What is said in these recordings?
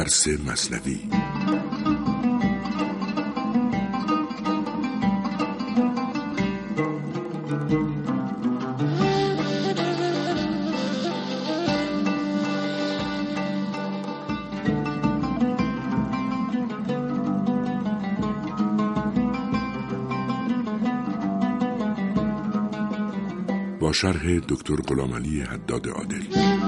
درس مثنوی. با شرح دکتر غلامعلی حداد عادل.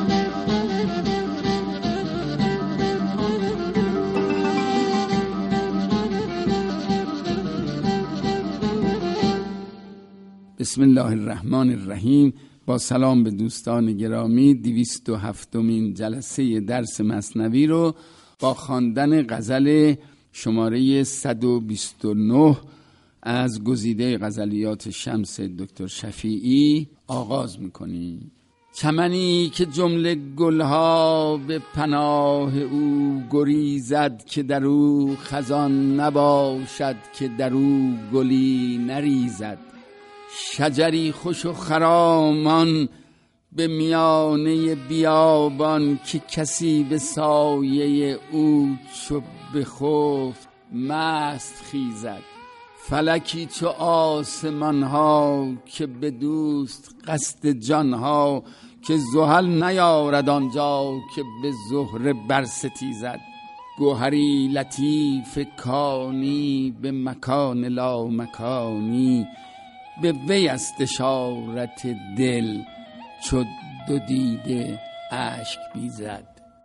بسم الله الرحمن الرحیم. با سلام به دوستان گرامی، 207مین جلسه درس مثنوی رو با خواندن غزل شماره 129 از گزیده غزلیات شمس دکتر شفیعی آغاز میکنیم. چمنی که جمله گلها به پناه او گریزد، که در او خزان نباشد که در او گلی نریزد. شجری خوش و خرامان به میانه بیابان، که کسی به سایه او چو بخفت مست خیزد. فلکی چو آسمان ها که به دوست قصد جان ها، که زحل نیارد آنجا که به زهره برستیزد. گوهری لطیف کانی به مکان لا مکانی، به وی است اشارت دل چو دو دیده اشک بیزد.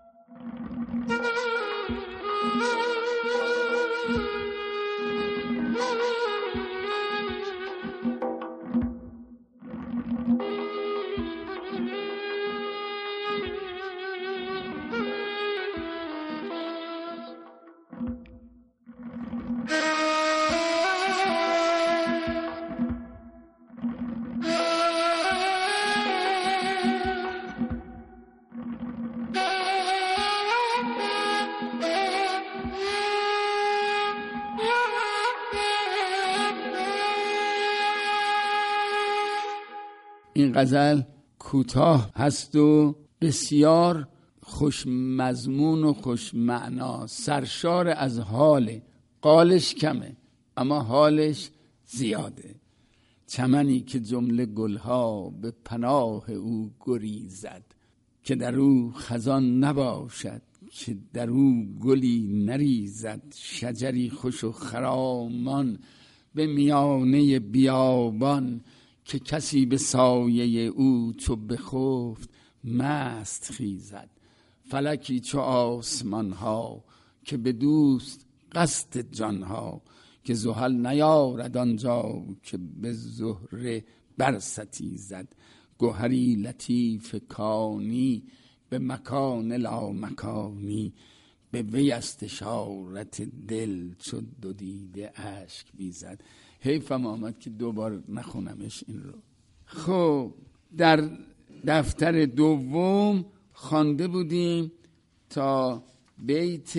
این غزل کوتاه هست و بسیار خوش مضمون و خوش معنا، سرشار از حاله. قالش کمه اما حالش زیاده. چمنی که جمله گلها به پناه او گریزد، که در او خزان نباشد که در او گلی نریزد. شجری خوش و خرامان به میانه بیابان، که کسی به سایه او چو بخفت مست خیزد. فلکی چو آسمان ها که به دوست قصد جان ها، که زحل نیارد آنجا که به زهره برستیزد. گوهری لطیف کانی به مکان لا مکانی، به وی است اشارت دل چو دو دیده اشک بیزد. حیفم آمد که دوبار نخونمش این رو. خب در دفتر دوم خوانده بودیم تا بیت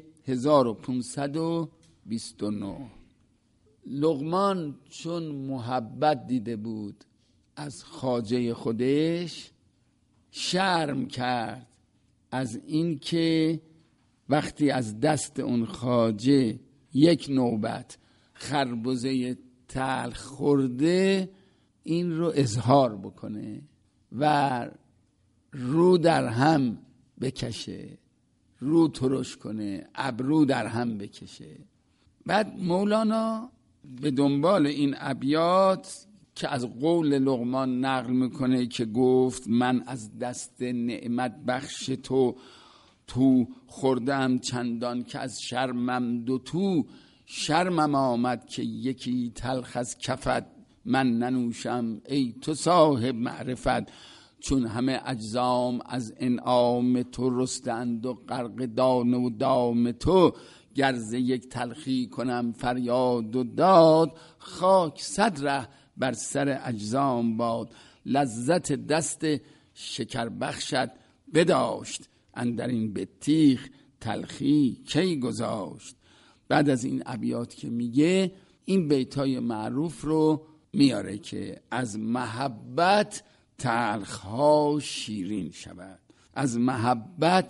1529. لقمان چون محبت دیده بود از خواجه خودش، شرم کرد از این که وقتی از دست اون خواجه یک نوبت خربزه تلخ خورده این رو اظهار بکنه و رو در هم بکشه، رو ترش کنه، ابرو در هم بکشه. بعد مولانا به دنبال این ابیات که از قول لقمان نقل میکنه که گفت من از دست نعمت بخش تو خوردم چندان که از شرمم دوتو. شرمم آمد که یکی تلخ از کفت من ننوشم ای تو صاحب معرفت. چون همه اجزام از انعام تو رستند و غرق دانه و دام تو. گرز یک تلخی کنم فریاد و داد، خاک صد ره بر سر اجزام باد. لذت دست شکر بخشت بداشت، اندر این بطیخ تلخی کی گذاشت. بعد از این ابیات که میگه این بیتای معروف رو میاره که از محبت تلخ ها شیرین شود، از محبت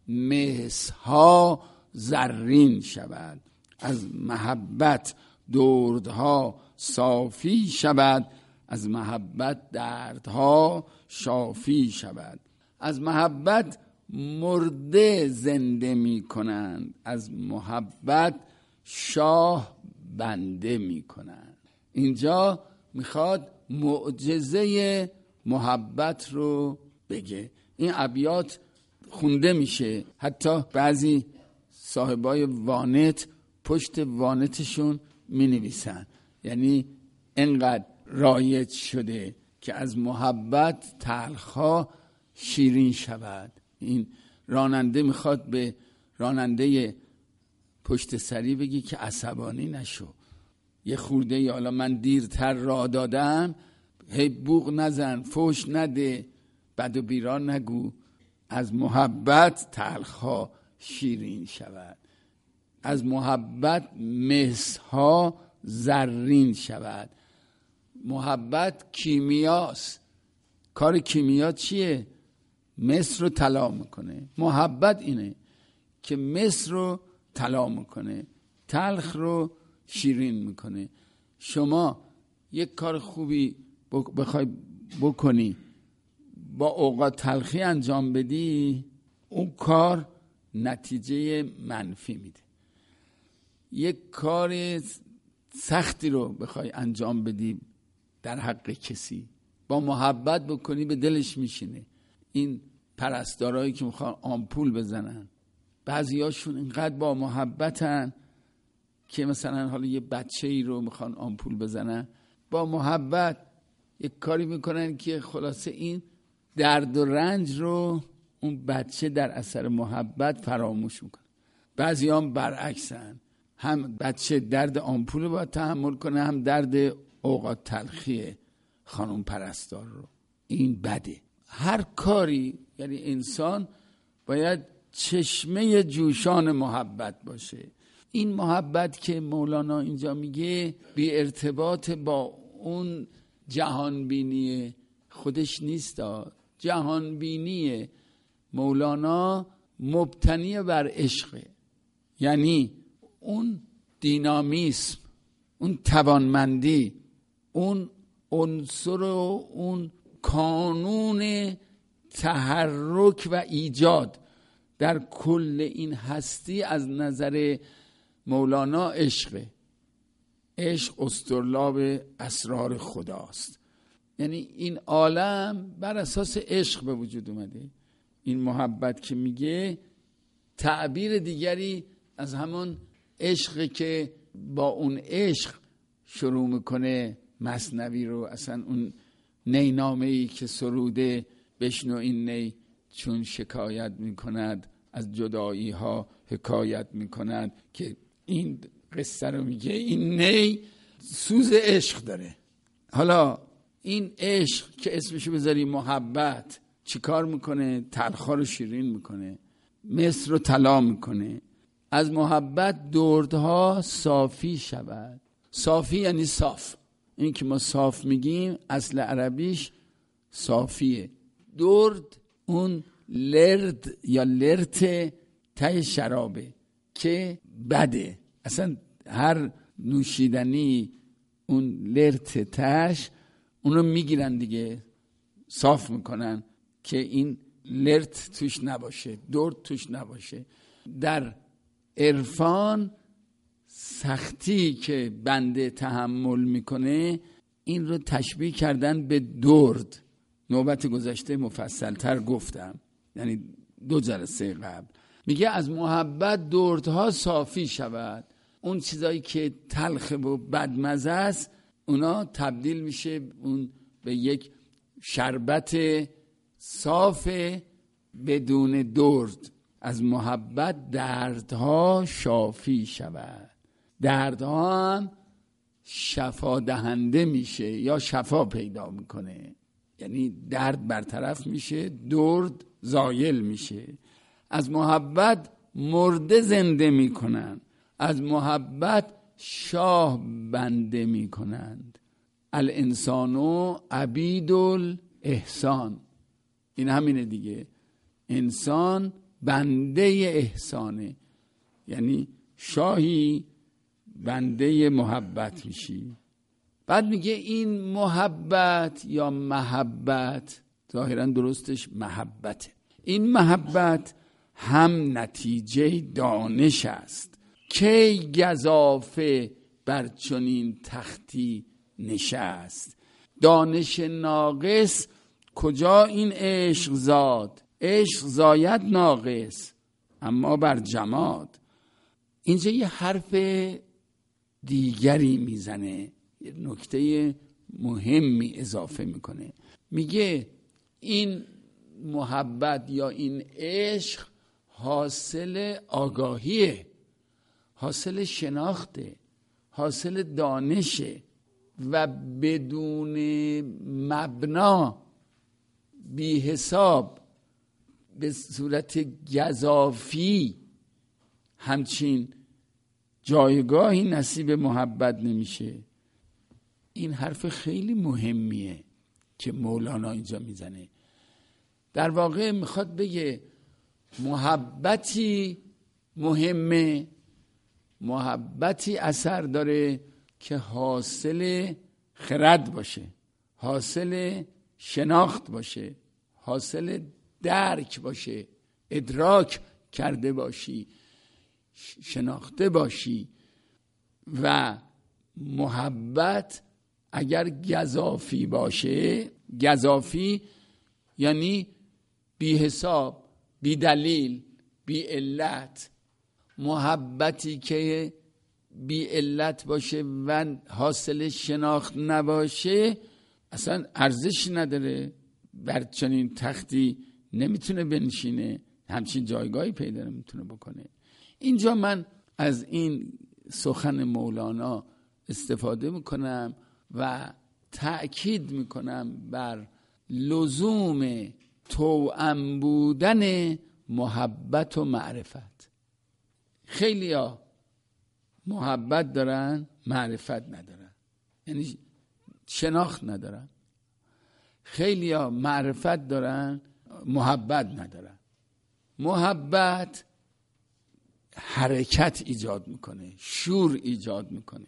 مسها زرین شود. از محبت دردها صافی شود، از محبت دردها شافی شود. از محبت مرده زنده می کنند، از محبت شاه بنده می کنند. اینجا میخواد معجزه محبت رو بگه. این ابیات خونده میشه، حتی بعضی صاحبای وانت پشت وانتشون می نویسن. یعنی انقدر رایج شده که از محبت تلخها شیرین شود. این راننده میخواد به راننده پشت سری بگی که عصبانی نشو، یه خورده یا حالا من دیرتر راه دادم، هی بوق نزن، فوش نده، بد و بیرا نگو. از محبت تلخها شیرین شود، از محبت مسها زرین شود. محبت کیمیاست. کار کیمیا چیه؟ مس رو طلا میکنه. محبت اینه که مس رو طلا میکنه، تلخ رو شیرین میکنه. شما یک کار خوبی بخوای بکنی با اوقات تلخی انجام بدی، اون کار نتیجه منفی میده. یک کار سختی رو بخوای انجام بدی در حق کسی، با محبت بکنی به دلش میشینه. این پرستارایی که میخوان آمپول بزنن، بعضیاشون اینقدر با محبتن که مثلا حالا یه بچه ای رو میخوان آمپول بزنن، با محبت یک کاری میکنن که خلاصه این درد و رنج رو اون بچه در اثر محبت فراموش میکنه. بعضی هم برعکسن، هم بچه درد آمپول رو باید تحمل کنه، هم درد اوقات تلخی خانم پرستار رو. این بده. هر کاری، یعنی انسان باید چشمه جوشان محبت باشه. این محبت که مولانا اینجا میگه بی ارتباط با اون جهانبینی خودش نیست. جهانبینی مولانا مبتنی بر عشقه، یعنی اون دینامیسم، اون توانمندی، اون عنصر و اون کانون تحرک و ایجاد در کل این هستی از نظر مولانا عشقه. عشق اسطرلاب اسرار خداست. یعنی این عالم بر اساس عشق به وجود اومده. این محبت که میگه تعبیر دیگری از همون عشق که با اون عشق شروع میکنه مثنوی رو. اصلا اون نینامه‌ای که سروده بشنو این نی چون شکایت میکند، از جدایی ها حکایت میکند، که این قصه رو میگه. این نی سوز عشق داره. حالا این عشق که اسمشو بذاری محبت، چی کار میکنه؟ تلخا رو شیرین میکنه، مس رو طلا میکنه. از محبت دردها صافی شود. صافی یعنی صاف. این که ما صاف میگیم اصل عربیش صافیه. درد اون لرد یا لرت ته شرابه که بده. اصلا هر نوشیدنی اون لرت تهش اونو میگیرن دیگه، صاف میکنن که این لرت توش نباشه، درد توش نباشه. در عرفان سختی که بنده تحمل میکنه این رو تشبیه کردن به درد. نوبت گذشته مفصلتر گفتم، یعنی 2 جلسه قبل. میگه از محبت دردها صافی شود. اون چیزایی که تلخ و بدمزه است اونا تبدیل میشه اون به یک شربت صاف بدون درد. از محبت دردها شافی شود. دردها هم شفا دهنده میشه یا شفا پیدا میکنه، یعنی درد برطرف میشه، درد زایل میشه. از محبت مرده زنده میکنن، از محبت شاه بنده میکنند. الانسانو عبید الاحسان. این همینه دیگه. انسان بنده احسانه، یعنی شاهی بنده محبت میشی. بعد میگه این محبت یا محبت، ظاهرا درستش محبته، این محبت هم نتیجه دانش است. کی گزافه بر چنین تختی نشست، دانش ناقص کجا این عشق زاد، عشق زاید ناقص اما بر جماد. اینجا یه حرف دیگری میزنه، یه نکته مهمی اضافه میکنه. میگه این محبت یا این عشق حاصل آگاهیه، حاصل شناخته، حاصل دانشه و بدون مبنا بی حساب به صورت گزافی همچین جایگاهی نصیب محبت نمیشه. این حرف خیلی مهمیه که مولانا اینجا میزنه. در واقع میخواد بگه محبتی مهمه، محبتی اثر داره که حاصل خرد باشه، حاصل شناخت باشه، حاصل درک باشه، ادراک کرده باشی، شناخته باشی. و محبت اگر گزافی باشه، گزافی یعنی بی حساب، بی دلیل، بی علت. محبتی که بی علت باشه و حاصل شناخت نباشه اصلا ارزش نداره، بر چنین تختی نمیتونه بنشینه، همچین جایگاهی پیدا نمیتونه بکنه. اینجا من از این سخن مولانا استفاده میکنم و تأکید میکنم بر لزوم توأم بودن محبت و معرفت. خیلی ها محبت دارن معرفت ندارن، یعنی شناخت ندارن. خیلی ها معرفت دارن محبت ندارن. محبت حرکت ایجاد میکنه، شور ایجاد میکنه.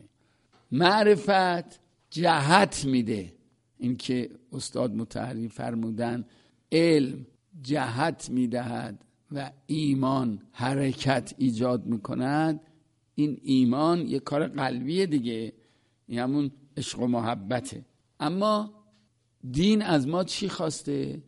معرفت جهت میده. این که استاد مطهری فرمودن علم جهت میدهد و ایمان حرکت ایجاد میکند. این ایمان یک کار قلبیه دیگه، این همون عشق و محبته. اما دین از ما چی خواسته؟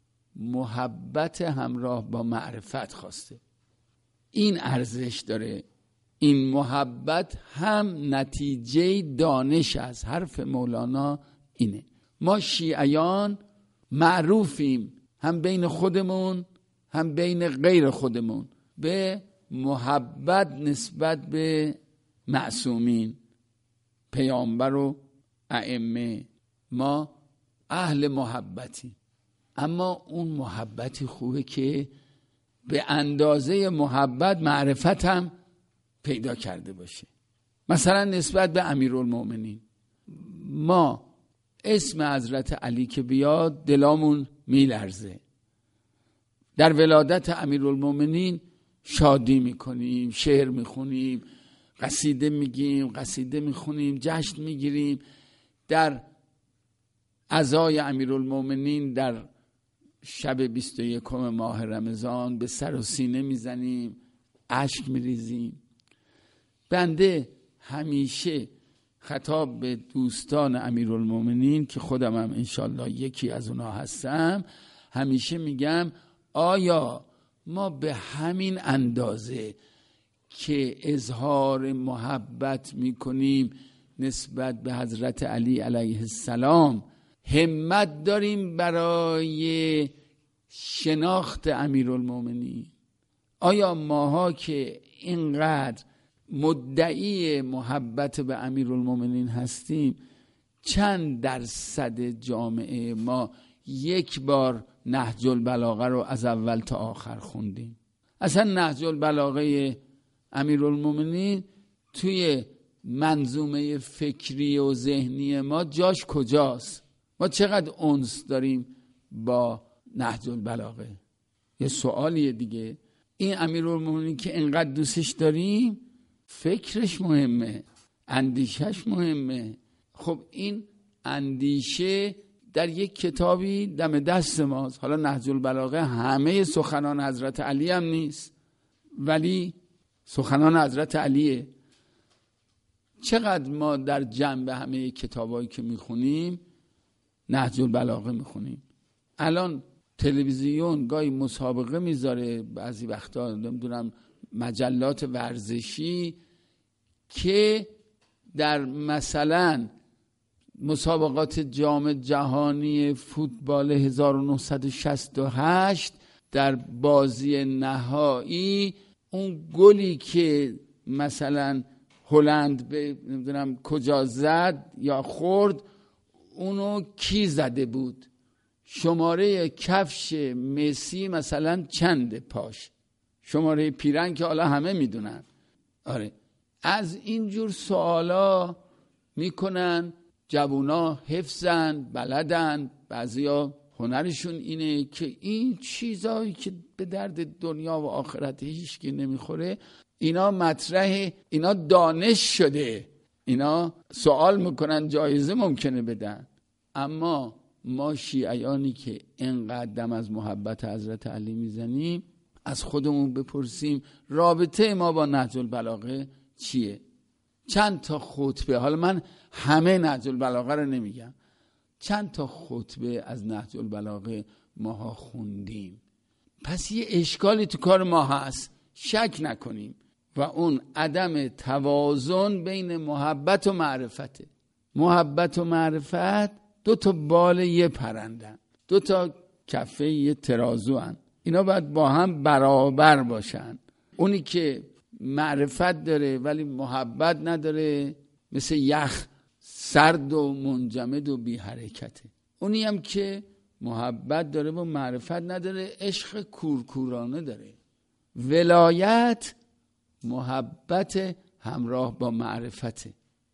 محبت همراه با معرفت خواسته. این ارزش داره. این محبت هم نتیجه دانش از حرف مولانا اینه. ما شیعیان معروفیم هم بین خودمون هم بین غیر خودمون به محبت نسبت به معصومین، پیامبر و ائمه. ما اهل محبتی، اما اون محبتی خوبه که به اندازه محبت معرفت هم پیدا کرده باشه. مثلا نسبت به امیرالمومنین، ما اسم حضرت علی که بیاد دلامون میلرزه. در ولادت امیرالمومنین شادی میکنیم، شعر میخونیم، قصیده میگیم، قصیده میخونیم، جشن میگیریم. در عزای امیرالمومنین در شب 21 ماه رمضان به سر و سینه میزنیم، اشک میریزیم. بنده همیشه خطاب به دوستان امیرالمومنین که خودم هم انشالله یکی از اونا هستم، همیشه میگم آیا ما به همین اندازه که اظهار محبت میکنیم نسبت به حضرت علی علیه السلام همت داریم برای شناخت امیرالمومنین؟ آیا ماها که اینقدر مدعی محبت به امیرالمومنین هستیم چند درصد جامعه ما یک بار نهج البلاغه رو از اول تا آخر خوندیم؟ اصلا نهج البلاغه امیرالمومنین توی منظومه فکری و ذهنی ما جاش کجاست؟ ما چقدر انس داریم با نهج البلاغه؟ یه سوالیه دیگه. این امیرالمومنین که انقدر دوستش داریم فکرش مهمه، اندیشش مهمه. خب این اندیشه در یک کتابی دم دست ماست. حالا نهج البلاغه همه سخنان حضرت علی هم نیست، ولی سخنان حضرت علیه. چقدر ما در جنب همه کتابایی که میخونیم نهج البلاغه میخونیم. الان تلویزیون گاهی مسابقه میذاره، بعضی وقتا نمیدونم مجلات ورزشی که در مثلا مسابقات جام جهانی فوتبال 1968 در بازی نهایی اون گلی که مثلا هلند به نمیدونم کجا زد یا خورد، اونو کی زده بود، شماره کفش مسی مثلا چنده پاش، شماره پیرن که حالا همه میدونن. آره از اینجور سوالا میکنن، جوونا حفظن، بلدن، بعضیا هنرشون اینه که این چیزایی که به درد دنیا و آخرت هیچ کی نمیخوره اینا مطرح، اینا دانش شده، اینا سوال میکنن، جایزه ممکنه بدن. اما ما شیعیانی که اینقدر دم از محبت حضرت علی میزنیم از خودمون بپرسیم رابطه ما با نهج البلاغه چیه؟ چند تا خطبه، حالا من همه نهج البلاغه رو نمیگم، چند تا خطبه از نهج البلاغه ماها خوندیم. پس یه اشکالی تو کار ما هست، شک نکنیم، و اون عدم توازن بین محبت و معرفته. محبت و معرفت دو تا بال یه پرندن، دو تا کفه یه ترازو هن. اینا باید با هم برابر باشن. اونی که معرفت داره ولی محبت نداره مثل یخ سرد و منجمد و بی حرکته. اونی هم که محبت داره و معرفت نداره عشق کورکورانه داره. ولایت محبت همراه با معرفته.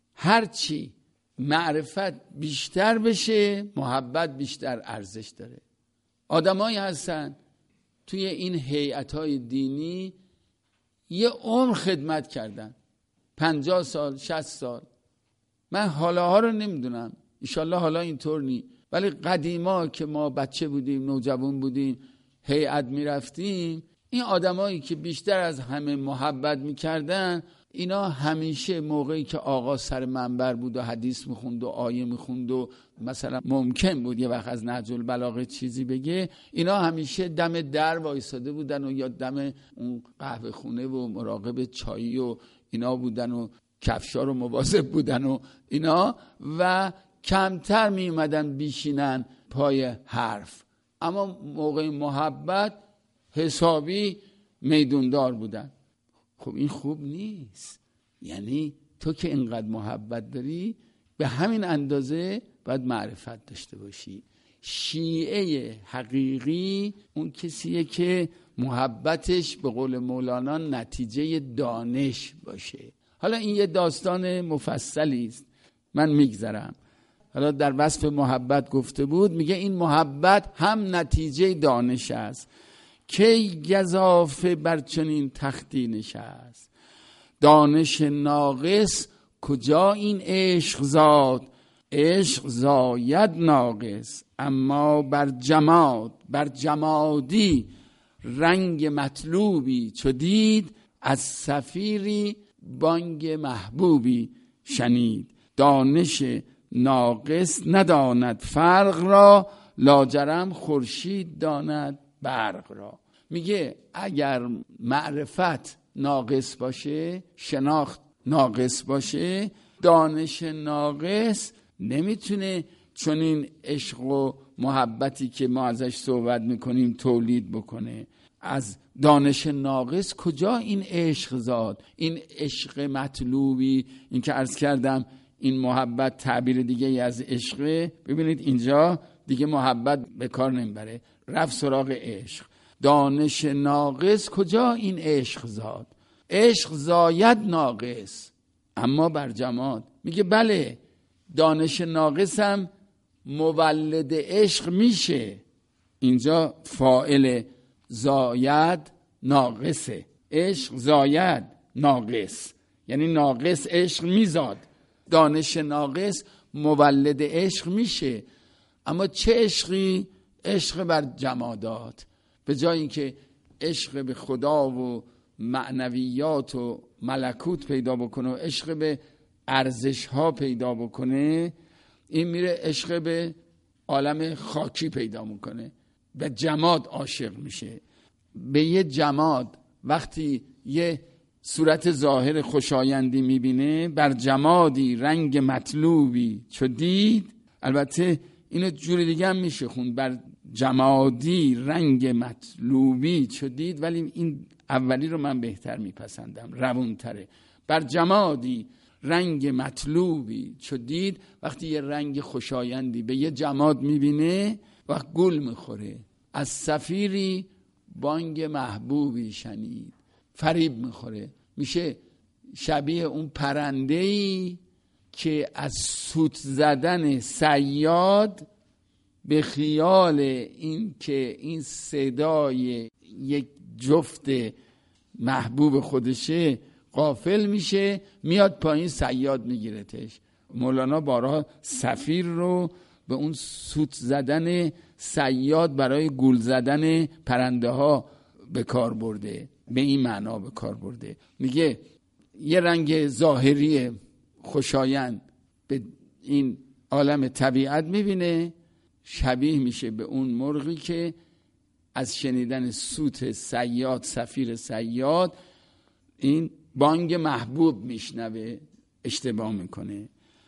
هرچی معرفت بیشتر بشه محبت بیشتر ارزش داره. آدمایی هستن توی این هیئت‌های دینی یه عمر خدمت کردن، 50 سال 60 سال. من حالاها رو نمیدونم، انشالله حالا اینطور نی، ولی قدیما که ما بچه بودیم، نوجوان بودیم، هیئت میرفتیم، این آدمایی که بیشتر از همه محبت میکردن اینا همیشه موقعی که آقا سر منبر بود و حدیث میخوند و آیه میخوند و مثلا ممکن بود یه وقت از نهج البلاغه چیزی بگه، اینا همیشه دم در وایساده بودن و یا دم اون قهوه خونه و مراقب چایی و اینا بودن و کفشا رو مواظب بودن و اینا، و کمتر میومدن بیشینن پای حرف. اما موقع محبت حسابی میدوندار بودن. خب این خوب نیست. یعنی تو که اینقدر محبت داری به همین اندازه باید معرفت داشته باشی. شیعه حقیقی اون کسیه که محبتش به قول مولانا نتیجه دانش باشه. حالا این یه داستان مفصلی است، من میگذرم. حالا در وصف محبت گفته بود، میگه این محبت هم نتیجه دانش است، کی گزافه بر چنین تختی نشست. دانش ناقص کجا این عشق زاد، عشق زاید ناقص. اما بر جماد، بر جمادی رنگ مطلوبی چو دید، از صفیری بانگ محبوبی شنید. دانش ناقص نداند فرق را، لاجرم خورشید داند برق را. میگه اگر معرفت ناقص باشه، شناخت ناقص باشه، دانش ناقص نمیتونه چنین عشق و محبتی که ما ازش صحبت میکنیم تولید بکنه. از دانش ناقص کجا این عشق زاد، این عشق مطلوبی، این که عرض کردم این محبت تعبیر دیگه ای از عشقه. ببینید اینجا دیگه محبت به کار نمیبره، رفت سراغ عشق. دانش ناقص کجا این عشق زاد، عشق زاید ناقص اما بر جماد. میگه بله دانش ناقص هم مولد عشق میشه. اینجا فاعل زاید ناقصه. عشق زاید ناقص، یعنی ناقص عشق میزاد، دانش ناقص مولد عشق میشه. اما چه عشقی؟ عشق بر جمادات. به جای اینکه عشق به خدا و معنویات و ملکوت پیدا بکنه و عشق به ارزش ها پیدا بکنه، این میره عشق به عالم خاکی پیدا میکنه، به جماد عاشق میشه. به یه جماد وقتی یه صورت ظاهر خوشایندی میبینه، بر جمادی رنگ مطلوبی چو دید، البته اینو جوری دیگه هم میشه خون، بر جمادی رنگ مطلوبی چو دید، ولی این اولی رو من بهتر میپسندم، روونتره. بر جمادی رنگ مطلوبی چو دید، وقتی یه رنگ خوشایندی به یه جماد میبینه وقت گل میخوره. از صفیری بانگ محبوبی شنید، فریب میخوره، میشه شبیه اون پرنده‌ای که از سوت زدن صیاد به خیال این که این صدای یک جفت محبوب خودشه غافل میشه، میاد پایین، صیاد میگیرتش. مولانا بارها صفیر رو به اون سوت زدن صیاد برای گول زدن پرنده ها به کار برده، به این معنا به کار برده. میگه یه رنگ ظاهری خوشایند به این عالم طبیعت میبینه، شبیه میشه به اون مرغی که از شنیدن سوت صیاد، صفیر صیاد، این بانگ محبوب میشنوه، اشتباه میکنه.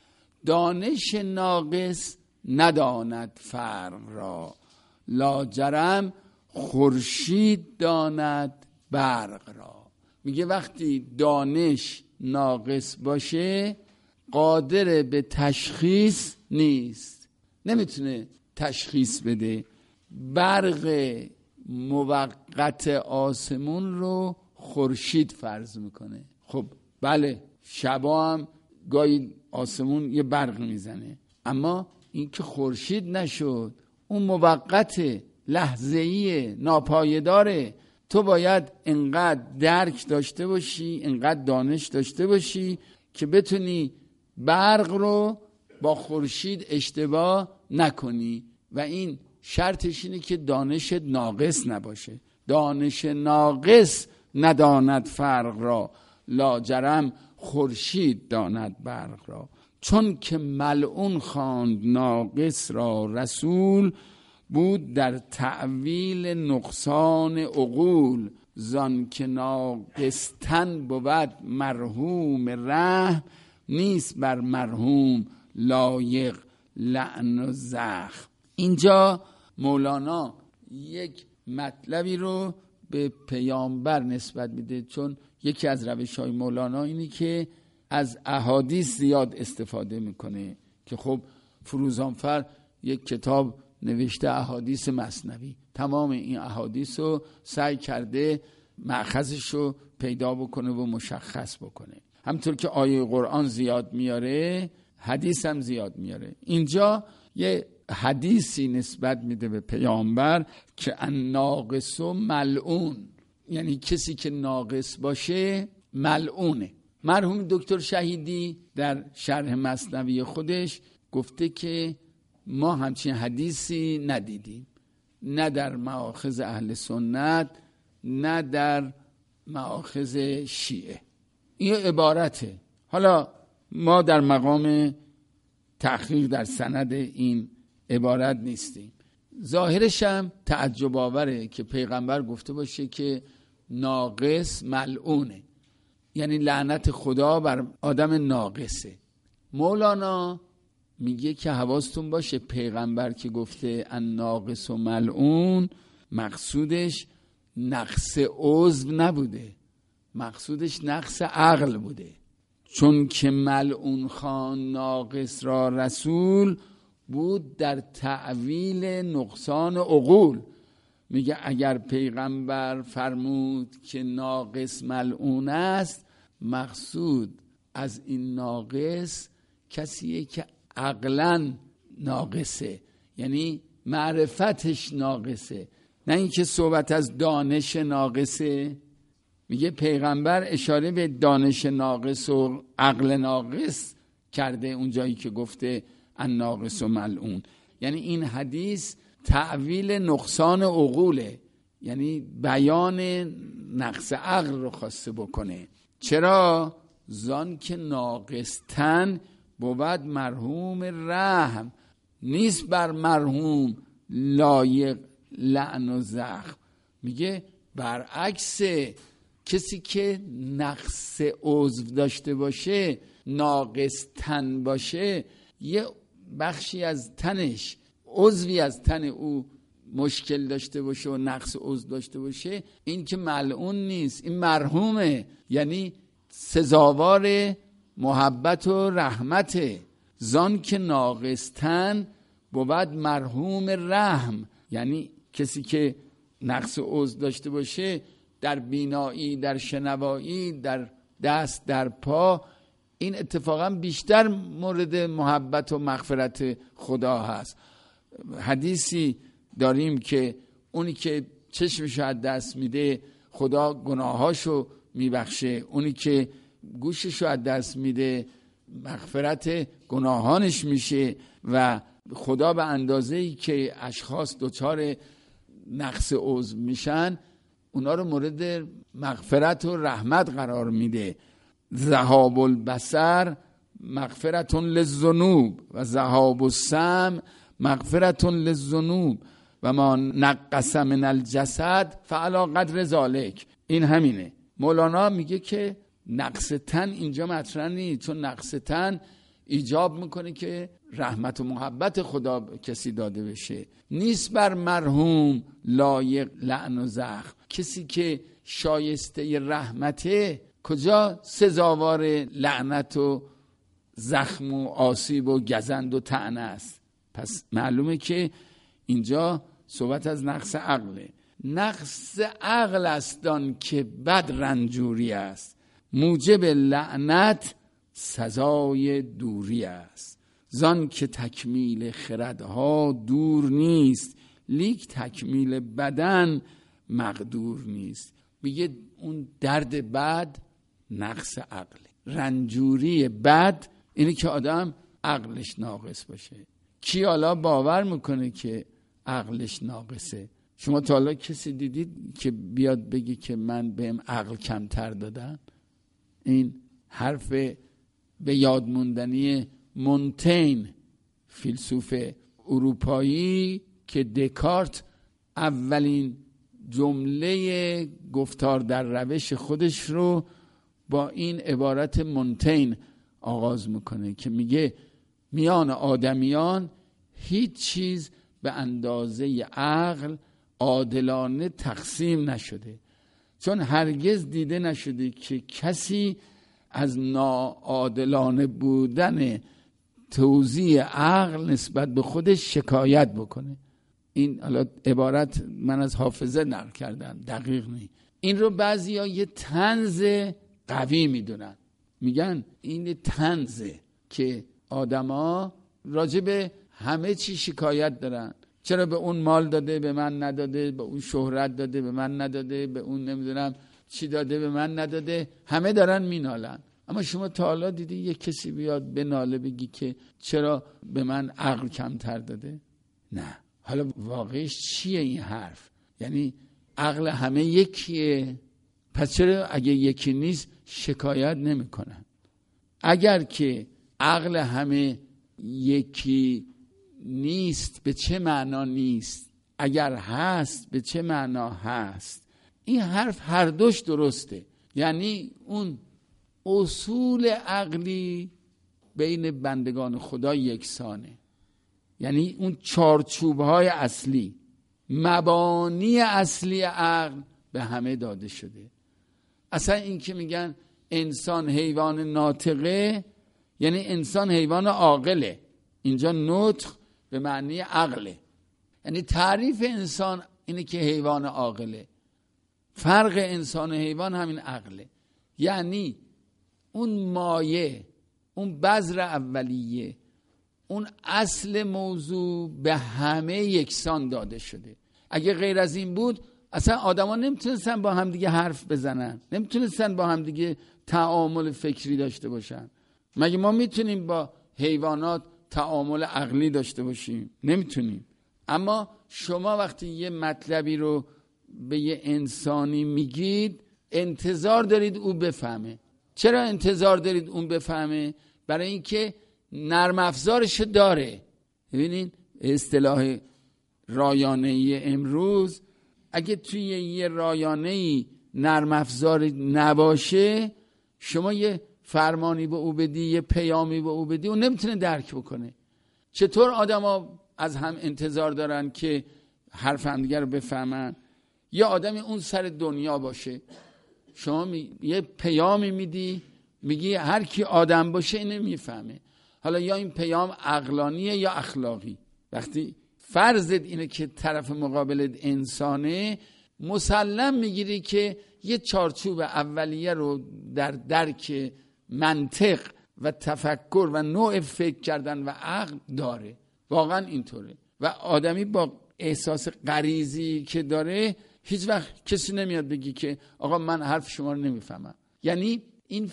دانش ناقص نداند فرق را، لاجرم خورشید داند برق را. میگه وقتی دانش ناقص باشه قادر به تشخیص نیست، نمیتونه تشخیص بده. برق موقت آسمون رو خورشید فرض میکنه. خب بله، شبا هم گاهی آسمون یه برق میزنه، اما این که خورشید نشد، اون موقت، لحظه‌ای، ناپایداره. تو باید انقدر درک داشته باشی، انقدر دانش داشته باشی که بتونی برق رو با خورشید اشتباه نکنی، و این شرطش اینه که دانش ناقص نباشه. دانش ناقص نداند فرق را، لاجرم خورشید داند برق را. چون که ملعون خواند ناقص را رسول، بود در تأویل نقصان عقول. زان که ناقصتن بود مرحوم رحم، نیست بر مرحوم لایق لعن و زخم. اینجا مولانا یک مطلبی رو به پیامبر نسبت میده، چون یکی از روش‌های مولانا اینی که از احادیث زیاد استفاده میکنه، که خب فروزانفر یک کتاب نوشته احادیث مثنوی، تمام این احادیث رو سعی کرده مأخذش رو پیدا بکنه و مشخص بکنه. همطور که آیه قرآن زیاد میاره، حدیث هم زیاد میاره. اینجا یه حدیثی نسبت میده به پیامبر که الناقص ملعون، یعنی کسی که ناقص باشه ملعونه. مرحوم دکتر شهیدی در شرح مثنوی خودش گفته که ما همچین حدیثی ندیدیم، نه در مآخذ اهل سنت نه در مآخذ شیعه. این عبارته. حالا ما در مقام تحقیق در سند این عبارت نیستیم. ظاهرش هم تعجب آوره که پیغمبر گفته باشه که ناقص ملعونه، یعنی لعنت خدا بر آدم ناقصه. مولانا میگه که حواستون باشه پیغمبر که گفته الناقص و ملعون، مقصودش نقص عضو نبوده، مقصودش نقص عقل بوده. چون که ملعون خوان ناقص را رسول، بود در تعویل نقصان عقول. میگه اگر پیغمبر فرمود که ناقص ملعون است، مقصود از این ناقص کسیه که عقلاً ناقصه، یعنی معرفتش ناقصه، نه اینکه صحبت از دانش ناقصه. میگه پیغمبر اشاره به دانش ناقص و عقل ناقص کرده اون جایی که گفته الناقص و ملعون. یعنی این حدیث تعویل نقصان عقوله، یعنی بیان نقص عقل رو خواسته بکنه. چرا؟ زان که ناقصتن بود مرحوم رحم، نیست بر مرحوم لایق لعن و زخم. میگه برعکس، کسی که نقص عضو داشته باشه، ناقص تن باشه، یه بخشی از تنش، عضوی از تن او مشکل داشته باشه و نقص عضو داشته باشه، این که ملعون نیست، این مرحومه، یعنی سزاوار محبت و رحمته. زان که ناقص تن بود مرحوم رحم، یعنی کسی که نقص عضو داشته باشه، در بینایی، در شنوایی، در دست، در پا، این اتفاقا بیشتر مورد محبت و مغفرت خدا هست. حدیثی داریم که اونی که چشمشو از دست میده خدا گناهاشو میبخشه، اونی که گوششو از دست میده مغفرت گناهانش میشه، و خدا به اندازه‌ای که اشخاص دچار نقص عضو میشن اونا رو مورد مغفرت و رحمت قرار میده. ذهاب البصر مغفرت للذنوب و ذهاب السمع مغفرت للذنوب و ما نقص من الجسد فعلی قدر ذلک. این همینه. مولانا میگه که نقص تن اینجا مطرح نیست، چون نقص تن ایجاب میکنه که رحمت و محبت خدا کسی داده بشه. نیست بر مرحوم لایق لعن و زخم، کسی که شایسته رحمته کجا سزاوار لعنت و زخم و آسیب و گزند و طعنه است؟ پس معلومه که اینجا صحبت از نقص عقله. نقص عقل است آن که بد رنجوری است، موجب لعنت سزای دوری است. زان که تکمیل خردها دور نیست، لیک تکمیل بدن مقدور نیست. میگه اون درد بد نقص عقله، رنجوری بد اینه که آدم عقلش ناقص باشه. کی حالا باور میکنه که عقلش ناقصه؟ شما تا حالا کسی دیدید که بیاد بگی که من بهم عقل کمتر دادن؟ این حرف به یاد موندنی مونتین، فیلسوف اروپایی، که دکارت اولین جمله گفتار در روش خودش رو با این عبارت مونتین آغاز میکنه که میگه میان آدمیان هیچ چیز به اندازه عقل عادلانه تقسیم نشده، چون هرگز دیده نشده که کسی از ناعادلانه بودن توزیع عقل نسبت به خودش شکایت بکنه. این حالا عبارت من از حافظه نقل کردم، دقیق نیست. این رو بعضیا یه طنز قوی میدونن، میگن این طنزه که آدما راجع به همه چی شکایت دارن. چرا به اون مال داده به من نداده، به اون شهرت داده به من نداده، به اون نمیدونم چی داده به من نداده، همه دارن مینالن. اما شما تا حالا دیدی یک کسی بیاد به ناله بگی که چرا به من عقل کمتر داده؟ نه. حالا واقعش چیه این حرف؟ یعنی عقل همه یکیه، پس چرا اگه یکی نیست شکایت نمی کنن؟ اگر که عقل همه یکی نیست به چه معنا نیست؟ اگر هست به چه معنا هست؟ این حرف هر دوش درسته. یعنی اون اصول عقلی بین بندگان خدا یکسانه، یعنی اون چارچوب‌های اصلی، مبانی اصلی عقل به همه داده شده. اصلا این که میگن انسان حیوان ناطقه، یعنی انسان حیوان عاقله. اینجا نطق به معنی عقله، یعنی تعریف انسان اینه که حیوان عاقله. فرق انسان و حیوان همین عقله. یعنی اون مایه، اون بذر اولیه، اون اصل موضوع به همه یکسان داده شده. اگه غیر از این بود اصلا آدما نمیتونستن با هم دیگه حرف بزنن، نمیتونستن با هم دیگه تعامل فکری داشته باشن. مگه ما میتونیم با حیوانات تعامل عقلی داشته باشیم؟ نمیتونیم. اما شما وقتی یه مطلبی رو به یه انسانی میگید انتظار دارید او بفهمه. چرا انتظار دارید اون بفهمه؟ برای اینکه نرم افزارش داره. ببینید اصطلاح رایانه‌ای امروز، اگه توی یه رایانه‌ای نرم افزار نباشه، شما یه فرمانی به او بدی، یه پیامی به او بدی، اون نمیتونه درک بکنه. چطور آدما از هم انتظار دارن که حرف همدیگه رو بفهمن؟ یه آدمی اون سر دنیا باشه، شما یه پیامی میدی، میگی هر کی آدم باشه اینو میفهمه. حالا یا این پیام عقلانیه یا اخلاقی. وقتی فرضت اینه که طرف مقابل انسانه، مسلم میگیری که یه چارچوب اولیه رو در درک منطق و تفکر و نوع فکر کردن و عقل داره. واقعا اینطوره. و آدمی با احساس غریزی که داره هیچ وقت کسی نمیاد بگی که آقا من حرف شما رو نمیفهمم. یعنی این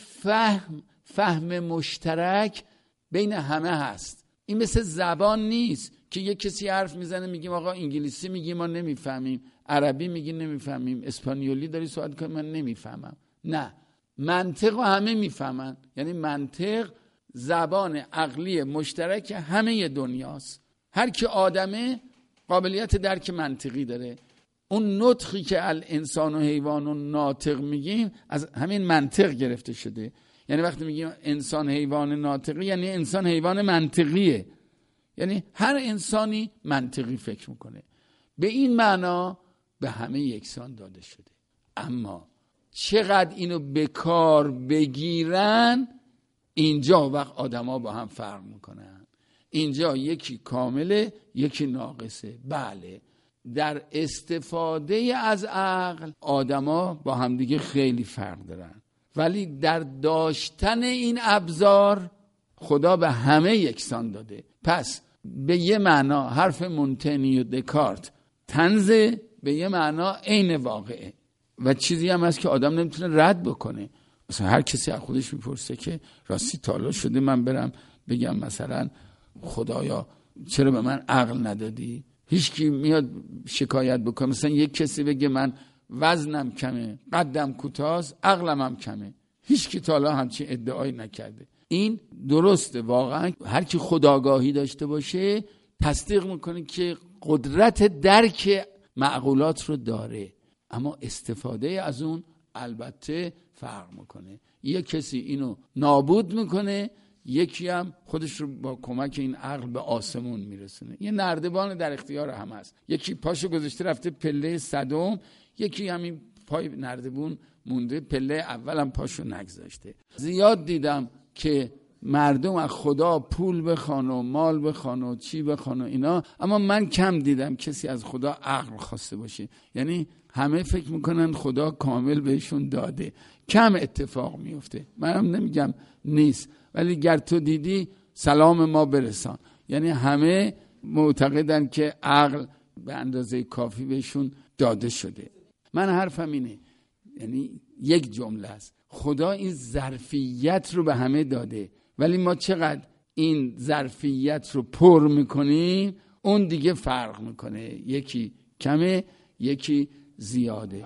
فهم مشترک بین همه هست. این مثل زبان نیست که یک کسی حرف میزنه میگیم آقا انگلیسی میگی ما نمیفهمیم، عربی میگی نمیفهمیم، اسپانیولی داری صحبت کنی من نمیفهمم. نه، منطق رو همه میفهمن. یعنی منطق زبان عقلی مشترک همه دنیاست. هر کی آدمه قابلیت درک منطقی داره. اون نطقی که الانسان و حیوان و ناطق میگیم از همین منطق گرفته شده. یعنی وقتی میگیم انسان حیوان ناطقی، یعنی انسان حیوان منطقیه. یعنی هر انسانی منطقی فکر میکنه. به این معنا به همه یکسان داده شده. اما چقدر اینو به کار بگیرن، اینجا وقت آدما با هم فرق میکنن. اینجا یکی کامله یکی ناقصه. بله، در استفاده از عقل آدما با همدیگه خیلی فرق دارن، ولی در داشتن این ابزار خدا به همه یکسان داده. پس به یه معنا حرف مونتنی و دکارت طنزه، به یه معنا عین واقعه و چیزی هم هست که آدم نمیتونه رد بکنه. مثلا هر کسی از خودش میپرسه که راستی تالا شده من برم بگم مثلا خدایا چرا به من عقل ندادی؟ هیچ کی میاد شکایت بکنه. مثلا یک کسی بگه من وزنم کمه، قدم کوتاست، عقلم هم کمه. هیچ کی تا حالا همچین ادعایی نکرده. این درسته. واقعا هر کی خودآگاهی داشته باشه تصدیق میکنه که قدرت درک معقولات رو داره، اما استفاده از اون البته فرق میکنه. یک کسی اینو نابود میکنه، یکی هم خودش رو با کمک این عقل به آسمون میرسونه. یه نردبان در اختیار هم هست. یکی پاشو گذاشته رفته پله 100م، یکی همین پای نردبون مونده پله اولم پاشو نگذاشته. زیاد دیدم که مردم از خدا پول بخوان و مال بخوان و چی بخوان و اینا، اما من کم دیدم کسی از خدا عقل خواسته باشه. یعنی همه فکر میکنن خدا کامل بهشون داده. کم اتفاق میفته. منم نمیگم نیست، ولی گر تو دیدی سلام ما برسان. یعنی همه معتقدن که عقل به اندازه کافی بهشون داده شده. من حرفم اینه، یعنی یک جمله است، خدا این ظرفیت رو به همه داده، ولی ما چقدر این ظرفیت رو پر میکنیم اون دیگه فرق میکنه. یکی کمه یکی زیاده.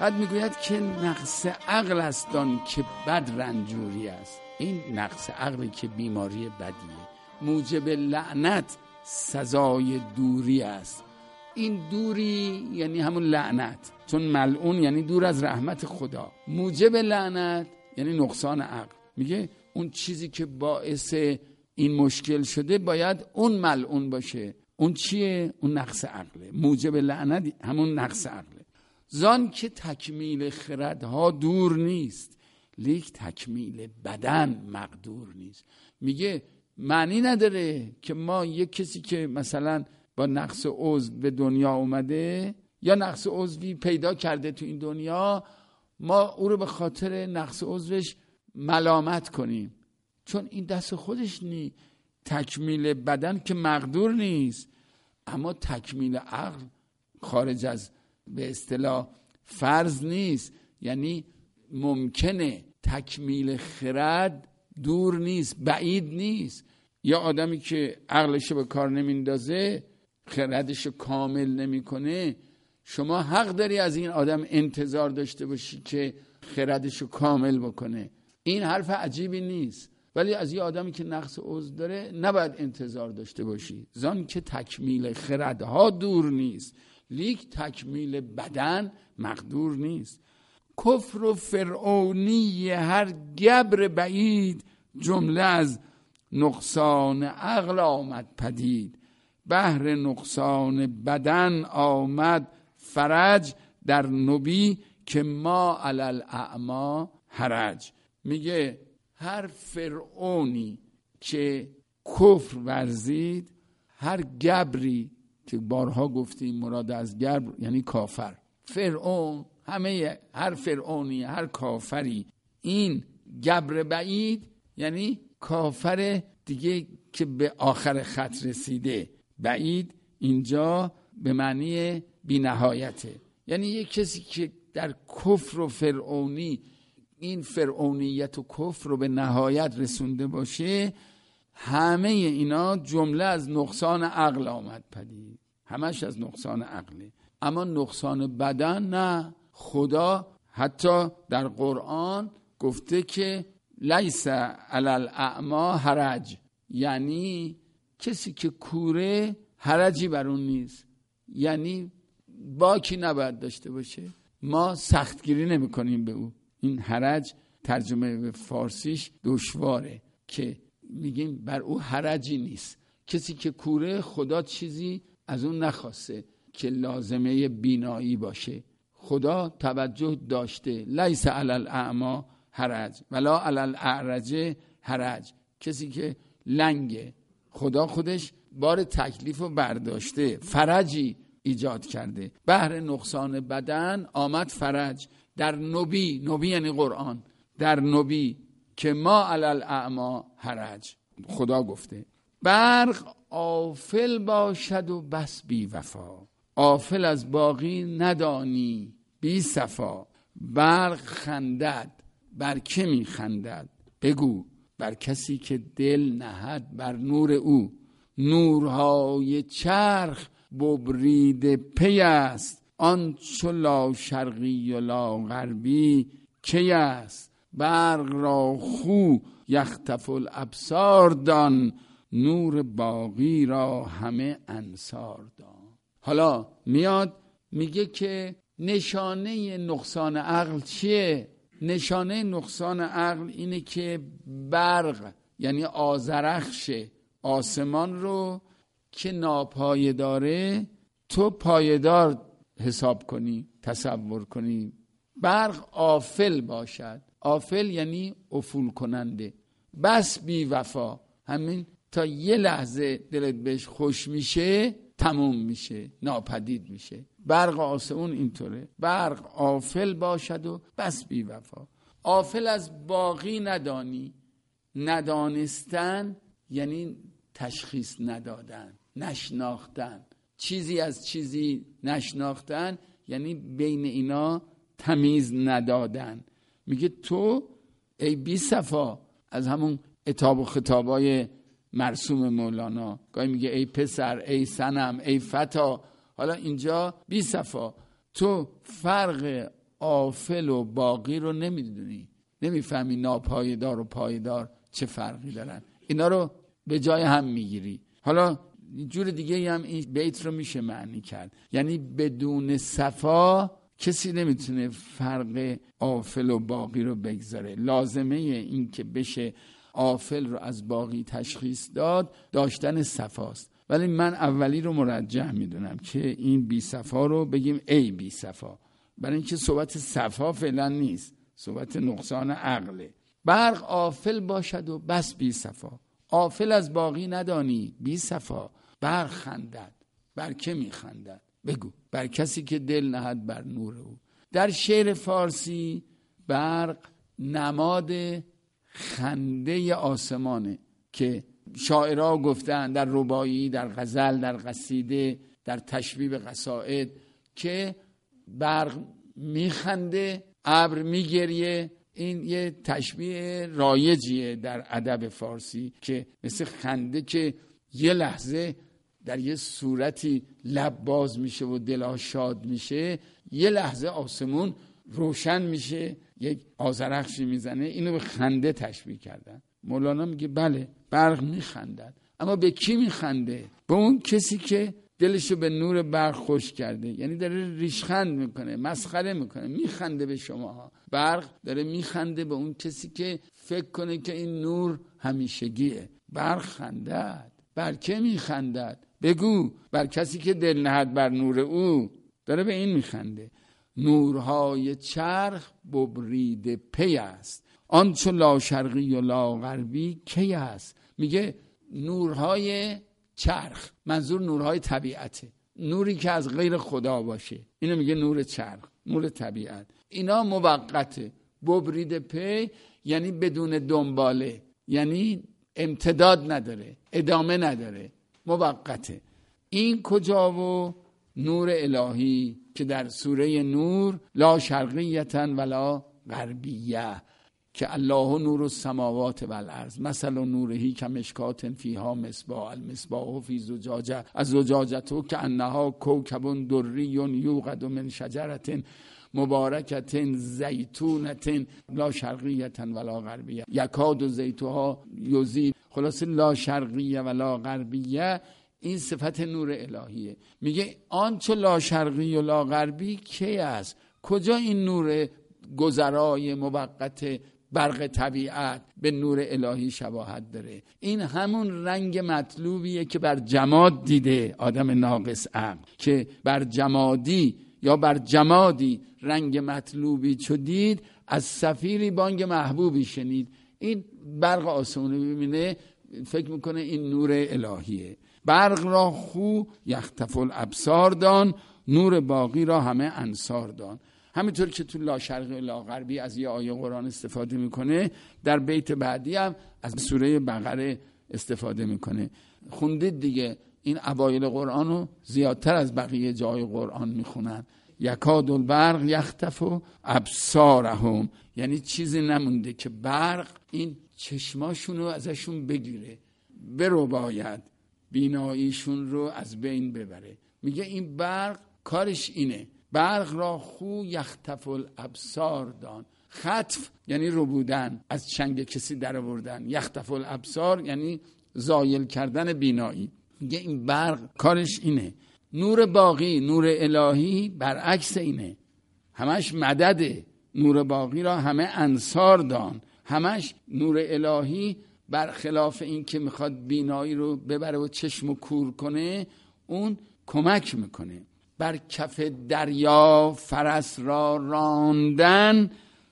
بعد میگوید که نقص عقل است آن که بد رنجوری است. این نقص عقلی که بیماری بدیه، موجب لعنت سزای دوری است. این دوری یعنی همون لعنت، چون ملعون یعنی دور از رحمت خدا. موجب لعنت یعنی نقصان عقل. میگه اون چیزی که باعث این مشکل شده باید اون ملعون باشه. اون چیه؟ اون نقص عقله. موجب لعنت همون نقص عقله. زان که تکمیل خردها دور نیست، لیک تکمیل بدن مقدور نیست. میگه معنی نداره که ما یک کسی که مثلا با نقص عضو به دنیا اومده یا نقص عضوی پیدا کرده تو این دنیا، ما او رو به خاطر نقص عضوش ملامت کنیم، چون این دست خودش نی. تکمیل بدن که مقدور نیست، اما تکمیل عقل خارج از به اصطلاح فرض نیست. یعنی ممکنه تکمیل خرد دور نیست، بعید نیست. یا آدمی که عقلشو به کار نمیندازه، خردشو کامل نمیکنه، شما حق داری از این آدم انتظار داشته باشی که خردشو کامل بکنه. این حرف عجیبی نیست. ولی از یه آدمی که نقص عضو داره نباید انتظار داشته باشی. زان که تکمیل خردها دور نیست، لیک تکمیل بدن مقدور نیست. کفر و فرعونی هر گبر بعید، جمله از نقصان عقل آمد پدید. بهر نقصان بدن آمد فرج، در نبی که ما علی الاعمی حرج. میگه هر فرعونی که کفر ورزید، هر گبری که بارها گفتیم مراد از گبر یعنی کافر، فرعون، هر فرعونی، هر کافری، این گبر بعید یعنی کافر دیگه که به آخر خط رسیده. بعید اینجا به معنی بی نهایته، یعنی یک کسی که در کفر و فرعونی این فرعونیت و کفر رو به نهایت رسونده باشه، همه اینا جمله از نقصان عقل آمد پدید. همش از نقصان عقله. اما نقصان بدن نه. خدا حتی در قرآن گفته که لیس علی الاعمی حرج، یعنی کسی که کوره حرجی بر اون نیست، یعنی باکی نباید داشته باشه. ما سختگیری نمی کنیم به او. این حرج ترجمه به فارسیش دشواره که میگیم بر او حرجی نیست. کسی که کوره خدا چیزی از اون نخواسته که لازمه بینایی باشه. خدا توجه داشته. لیس علی الاعمی حرج ولا علی الاعرج حرج. کسی که لنگه، خدا خودش بار تکلیف رو برداشته، فرجی ایجاد کرده. بهر نقصان بدن آمد فرج. در نبی یعنی قرآن، در نبی که ما علی الاعمی حرج. خدا گفته برق آفل باشد و بس بی وفا، آفل از باقی ندانی بی صفا. برق خندد، بر که می خندد؟ بگو بر کسی که دل نهد بر نور او. نورهای چرخ ببریده پی است، آن چو لا شرقی و لا غربی کی است. برق را خو یختف الابصار دان، نور باقی را همه انصار دان. حالا میاد میگه که نشانه نقصان عقل چیه؟ نشانه نقصان عقل اینه که برق یعنی آذرخش آسمان رو که ناپایداره تو پایدار حساب کنی، تصور کنی. برق آفل باشد، آفل یعنی افول کننده. بس بی وفا، همین تا یه لحظه دلت بهش خوش میشه تموم میشه، ناپدید میشه. برق آسمون اینطوره، برق آفل باشد و بس بی وفا. آفل از باقی ندانی. ندانستن یعنی تشخیص ندادن، نشناختن. چیزی از چیزی نشناختن یعنی بین اینا تمیز ندادن. میگه تو ای بی صفا، از همون عتاب و خطابای مرسوم مولانا، گاهی میگه ای پسر، ای صنم، ای فتا. حالا اینجا بی صفا، تو فرق عافل و باقی رو نمیدونی، نمیفهمی ناپایدار و پایدار چه فرقی دارن، اینا رو به جای هم میگیری. حالا جور دیگه هم این بیت رو میشه معنی کرد، یعنی بدون صفا کسی نمیتونه فرق عافل و باقی رو بگذاره. لازمه این که بشه عافل رو از باقی تشخیص داد داشتن صفاست، ولی من اولی رو مرجح میدونم که این بی صفا رو بگیم ای بی صفا، برای اینکه صحبت صفا فعلا نیست، صحبت نقصان عقله. برق عافل باشد و بس بی صفا، عافل از باقی ندانی بی صفا. برق خندد، بر که می خندد؟ بگو. بر کسی که دل نهد بر نور او. در شعر فارسی برق نماد خنده آسمانه که شاعرها گفتن در رباعی، در غزل، در قصیده، در تشبیه قصائد که برق میخنده، ابر میگریه. این یه تشبیه رایجیه در ادب فارسی که مثل خنده که یه لحظه در یه صورتی لب باز میشه و دلها شاد میشه، یه لحظه آسمون روشن میشه، یک آذرخشی میزنه. اینو به خنده تشبیه کردن. مولانا میگه بله برق میخندد، اما به کی میخنده؟ به اون کسی که دلشو به نور برق خوش کرده، یعنی داره ریشخند میکنه، مسخره میکنه، میخنده به شماها. برق داره میخنده به اون کسی که فکر کنه که این نور همیشگیه. برق خندد، بر که میخندد؟ بگو. بر کسی که دل نهد بر نور او، داره به این میخنده. نورهای چرخ ببریده پی است، آن چو لا شرقی و لا غربی کی است. میگه نورهای چرخ، منظور نورهای طبیعته، نوری که از غیر خدا باشه، اینو میگه نور چرخ، نور طبیعت. اینا موقته. ببریده پی یعنی بدون دنباله، یعنی امتداد نداره، ادامه نداره، موقته. این کجا؟ و نور الهی که در سوره نور لا شرقیتا ولا غربیه که الله نور السماوات والارض مثل نورهی کمشکات فیها مصباح المصباح فی زجاجه الزجاجه کانها کوکب دری یوقد من شجره مبارکة زیتونة لا شرقیة ولا غربیه یکاد زیتها یضیء. خلاص لا شرقیه ولا غربیه این صفت نور الهیه. میگه آنچه لا شرقی و لا غربی کی است؟ کجا این نور گذرای موقت برق طبیعت به نور الهی شباهت داره؟ این همون رنگ مطلوبیه که بر جماد دیده آدم ناقص عقل، که بر جمادی یا بر جمادی رنگ مطلوبی چو دید، از صفیری بانگ محبوبی شنید. این برق آسمونه ببینه فکر میکنه این نور الهیه. برق را خو یختف الابصار دان، نور باقی را همه انصار دان. همینطور که تو لا شرقی و لا غربی از یه آیه قرآن استفاده میکنه، در بیت بعدی هم از سوره بقره استفاده میکنه. خوندید دیگه، این اوایل قرآن رو زیادتر از بقیه جای قرآن میخونن. یکاد البرق یختف ابصارهم، یعنی چیزی نمونده که برق این چشماشون رو ازشون بگیره، برو باید بیناییشون رو از بین ببره. میگه این برق کارش اینه. برق را خو یختف الابصار دان. خطف یعنی ربودن، از چنگ کسی در آوردن. یختف الابصار یعنی زایل کردن بینایی. میگه این برق کارش اینه. نور باقی، نور الهی برعکس اینه، همش مدده. نور باقی را همه انصار دان. همش نور الهی برخلاف این که میخواد بینایی رو ببره و چشم کور کنه، اون کمک میکنه. بر کف دریا فرس را راندن،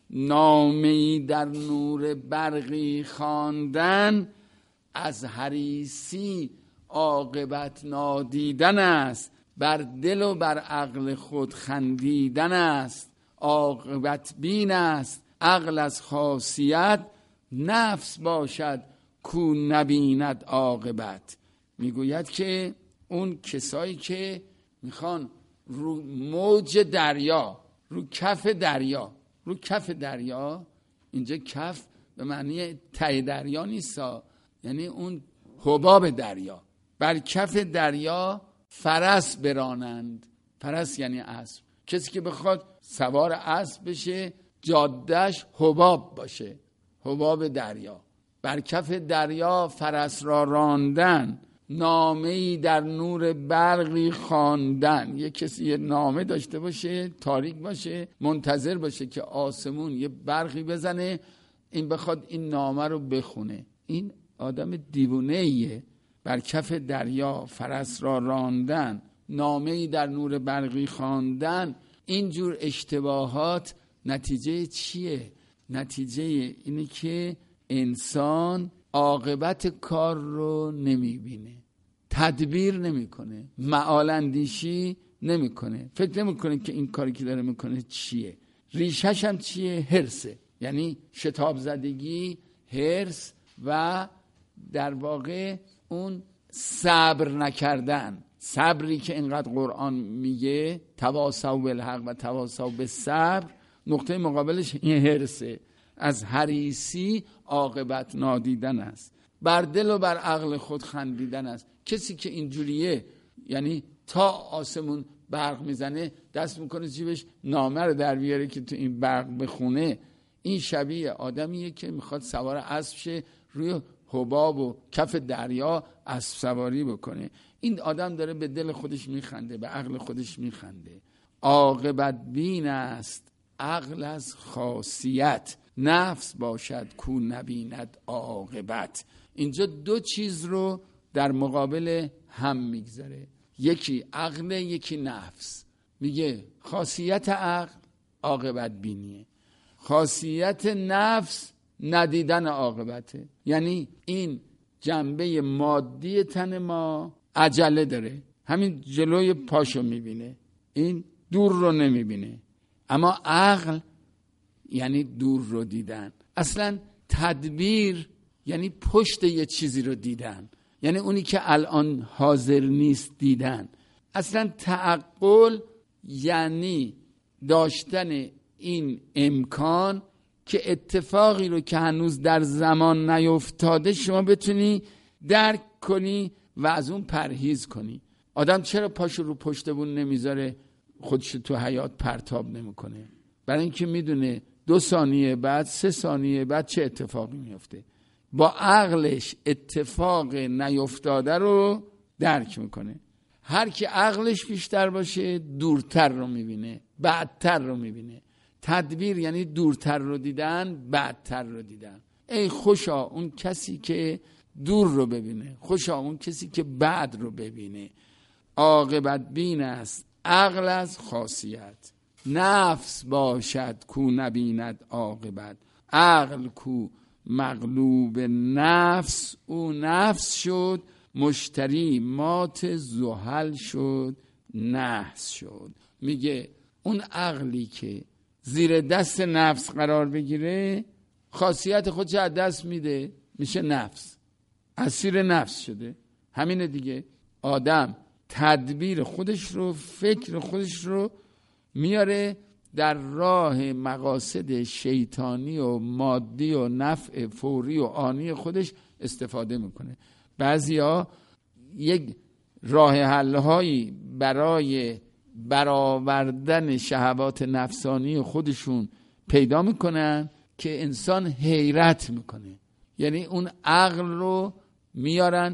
نامه‌ای در نور برقی خواندن. از حریصی عاقبت نادیدن است، بر دل و بر عقل خود خندیدن است. عاقبت بین است عقل از خاصیت، نفس باشد کو نبیند عاقبت. میگوید که اون کسایی که میخوان رو موج دریا، رو کف دریا، رو کف دریا، اینجا کف به معنی ته دریا نیستا، یعنی اون حباب دریا، بر کف دریا فرس برانند. فرس یعنی اسب. کسی که بخواد سوار اسب بشه جادهش حباب باشه، حباب دریا، بر کف دریا فرس را راندن، نامه‌ای در نور برقی خواندن. یه کسی یه نامه داشته باشه، تاریک باشه، منتظر باشه که آسمون یه برقی بزنه، این بخواد این نامه رو بخونه. این آدم دیوونه‌ایه. بر کف دریا فرس را راندن، نامه‌ای در نور برقی خواندن. اینجور اشتباهات نتیجه چیه؟ نتیجه اینه که انسان عاقبت کار رو نمیبینه، تدبیر نمیکنه، معال اندیشی نمیکنه، فکر نمیکنه که این کاری که داره میکنه چیه، ریشش هم چیه؟ حرصه. یعنی شتاب زدگی، حرص و در واقع اون صبر نکردن. صبری که اینقدر قرآن میگه تواصوا بالحق و تواصوا بالصبر، نقطه مقابلش این حرصه. از حریصی عاقبت نادیدن است، بر دل و بر عقل خود خندیدن است. کسی که اینجوریه، یعنی تا آسمون برق میزنه دست میکنه جیبش نامه رو در بیاره که تو این برق بخونه، این شبیه آدمیه که میخواد سوار اسب شه، روی حباب و کف دریا اسب سواری بکنه. این آدم داره به دل خودش میخنده، به عقل خودش میخنده. عاقبت بین است عقل از خاصیت، نفس باشد کو نبیند عاقبت. اینجا دو چیز رو در مقابل هم میگذاره، یکی عقل، یکی نفس. میگه خاصیت عقل عاقبت بینیه، خاصیت نفس ندیدن عاقبته. یعنی این جنبه مادی تن ما عجله داره، همین جلوی پاشو میبینه، این دور رو نمیبینه. اما عقل یعنی دور رو دیدن. اصلا تدبیر یعنی پشت یه چیزی رو دیدن، یعنی اونی که الان حاضر نیست دیدن. اصلا تعقل یعنی داشتن این امکان که اتفاقی رو که هنوز در زمان نیفتاده شما بتونی درک کنی و از اون پرهیز کنی. آدم چرا پاشو رو پشت بون نمیذاره خودش تو حیات پرتاب نمیکنه؟ برای اینکه میدونه 2 ثانیه بعد 3 ثانیه بعد چه اتفاقی میفته. با عقلش اتفاق نیفتاده رو درک میکنه. هر کی عقلش بیشتر باشه دورتر رو میبینه، بعدتر رو میبینه. تدبیر یعنی دورتر رو دیدن، بعدتر رو دیدن. ای خوشا اون کسی که دور رو ببینه، خوشا اون کسی که بعد رو ببینه. عاقبت بین است عقل از خاصیت، نفس باشد کو نبیند عاقبت. عقل کو مغلوب نفس، او نفس شد، مشتری مات زحل شد، نحس شد. میگه اون عقلی که زیر دست نفس قرار بگیره خاصیت خودش از دست میده، میشه نفس، اسیر نفس شده. همینه دیگه. آدم تدبیر خودش رو، فکر خودش رو میاره در راه مقاصد شیطانی و مادی و نفع فوری و آنی خودش استفاده میکنه. بعضیا یک راه حل‌هایی برای برآوردن شهوات نفسانی خودشون پیدا میکنن که انسان حیرت میکنه. یعنی اون عقل رو میارن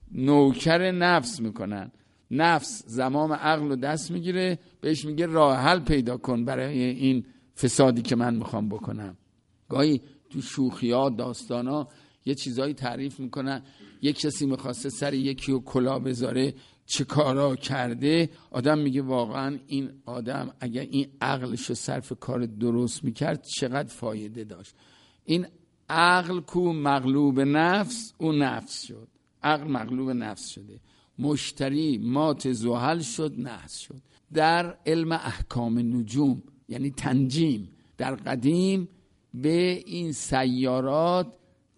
نوکر نفس میکنن، نفس زمام عقل رو دست میگیره، بهش میگه راه حل پیدا کن برای این فسادی که من میخوام بکنم. گاهی تو شوخی‌ها، داستانا یه چیزایی تعریف میکنن، یک کسی میخواسته سر یکی رو کلاه بذاره، چه کارا کرده. آدم میگه واقعا این آدم اگر این عقلش رو صرف کار درست میکرد چقدر فایده داشت. این عقل کو مغلوب نفس، او نفس شد. عقل مغلوب نفس شده، مشتری مات زحل شد، نحس شد. در علم احکام نجوم یعنی تنجیم، در قدیم به این سیارات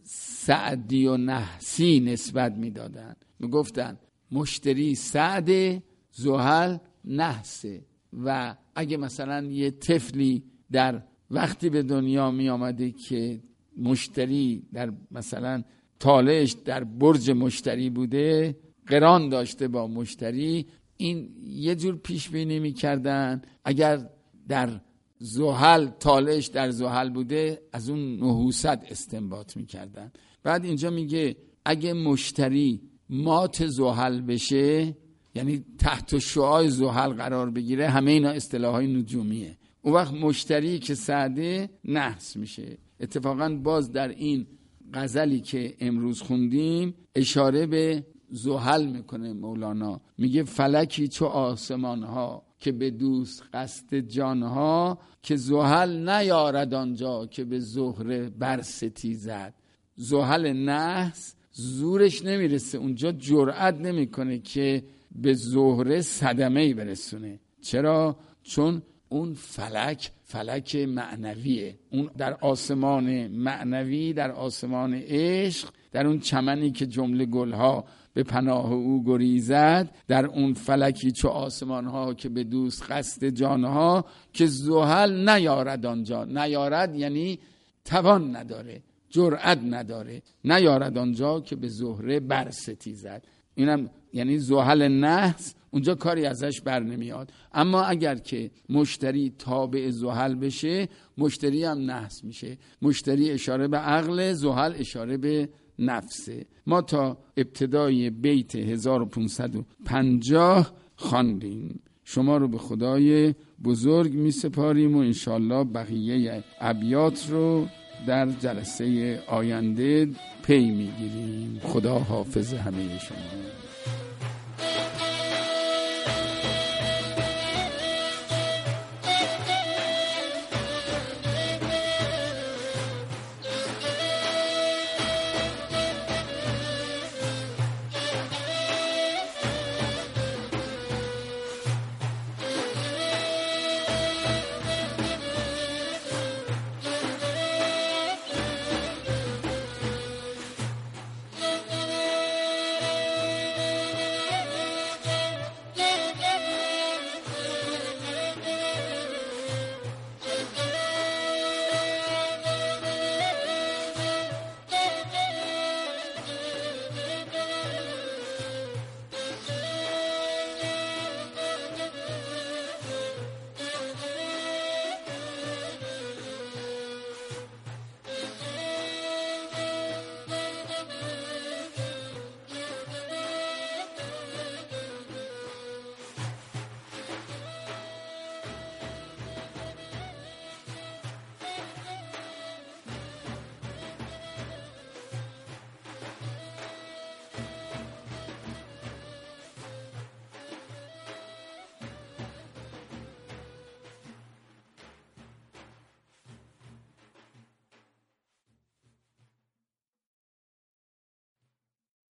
سعدی و نحسی نسبت میدادن، میگفتن مشتری سعد، زحل نحسه. و اگه مثلا یه طفلی در وقتی به دنیا می آمده که مشتری در مثلا طالعش در برج مشتری بوده، قران داشته با مشتری، این یه جور پیش بینی میکردن اگر در زحل طالعش در زحل بوده از اون نحوست استنباط میکردن. بعد اینجا میگه اگه مشتری مات زحل بشه، یعنی تحت شعاع زحل قرار بگیره، همه اینا اصطلاحای نجومیه، اون وقت مشتری که سعده نحس میشه. اتفاقا باز در این غزلی که امروز خوندیم اشاره به زحل میکنه مولانا، میگه فلکی چو آسمان ها که به دوست قصد جان ها، که زحل نیارد آنجا که به زهره برستیزد. زحل نحس زورش نمیرسه اونجا، جرأت نمیکنه که به زهره صدمه‌ای برسونه. چرا؟ چون اون فلک معنویه، اون در آسمان معنوی، در آسمان عشق، در اون چمنی که جمله گلها به پناه او گریزد، در اون فلکی چو آسمان ها که به دوست قصد جانها، که زحل نیارد آنجا. نیارد یعنی توان نداره، جرأت نداره، نیارد آنجا که به زهره برستیزد. اینم یعنی زحل نحس اونجا کاری ازش بر نمیاد. اما اگر که مشتری تابع زحل بشه، مشتری هم نحس میشه. مشتری اشاره به عقل، زحل اشاره به نفسه. ما تا ابتدای بیت 1550 خواندیم. شما رو به خدای بزرگ می سپاریم و انشالله بقیه ابیات رو در جلسه آینده پی می گیریم. خدا حافظ همه شما.